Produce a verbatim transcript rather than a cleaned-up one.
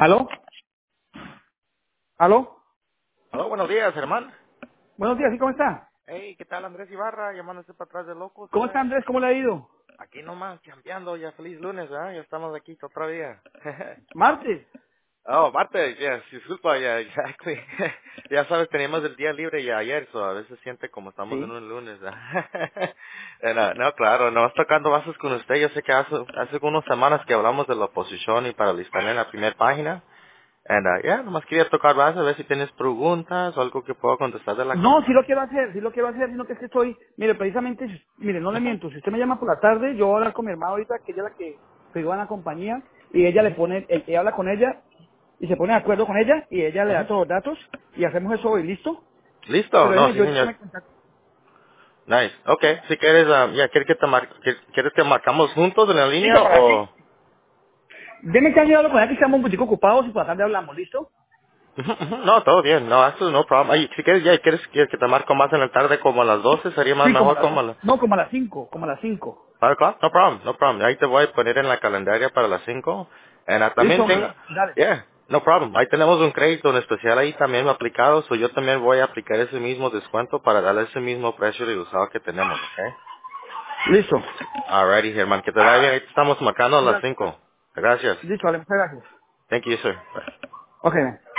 ¿Aló? ¿Aló? Hola, buenos días, hermano. Buenos días, ¿sí cómo está? Hey, ¿qué tal, Andrés Ibarra? Llamándose para atrás de locos, ¿Cómo está hombre. Andrés? ¿Cómo le ha ido? Aquí nomás, campeando, ya feliz lunes, ¿verdad? Ya estamos aquí otra día. ¿Martes? oh, Marte, ya, disculpa, ya, exactly. ya sabes, teníamos el día libre ya ayer, so a veces siente como estamos en Sí. un lunes, ¿verdad? Eh, no, no, claro, no vas tocando bases con usted. Yo sé que hace, hace unas semanas que hablamos de la oposición y para listar en la primera página. And, uh, yeah, nomás quería tocar bases, a ver si tienes preguntas o algo que pueda contestar de la No, sí lo compañía. quiero hacer, sí lo quiero hacer, sino que es que estoy, mire, precisamente, si- mire, no le Ujú, miento, si usted me llama por la tarde, yo voy a hablar con mi hermana ahorita, que ella es la que pegó en la compañía, y ella le ujú. pone, eh, ella habla con ella, y se pone de acuerdo con ella, y ella le da Ujú. todos los datos, y hacemos eso hoy, ¿listo? Listo, Pero no, déjeme, sí yo ya señor. me contacto. Nice. Okay, si quieres, ah, ya, ¿quieres que te mar que- ¿quieres que marcamos juntos en la Listo, línea para o...? ti. Deme que han llegado con ella que estamos un poquito ocupados y por la tarde hablamos, ¿listo? Ujú, ujú. No, todo bien, no, eso no problem. Ay, si quieres, ya, ¿quieres, quieres que te marco más en la tarde como a las doce? Sería más Sí, como a mejor las, como a las... no, como a las cinco, como a las cinco. ¿Five o'clock? No problem, no problem. Ahí te voy a poner en la calendaria para las cinco. And, ah, Listo, también hombre, tengo... da- dale. Yeah, no problem. Ahí tenemos un crédito en especial ahí también aplicado, so yo también voy a aplicar ese mismo descuento para darle ese mismo precio de usado que tenemos, ¿ok? Listo. Alrighty, Germán, que te vaya bien. Ahí te estamos marcando a las Igual, cinco. Gracias. listo, vale, muchas gracias. Thank you, sir. Bye. Ok, man.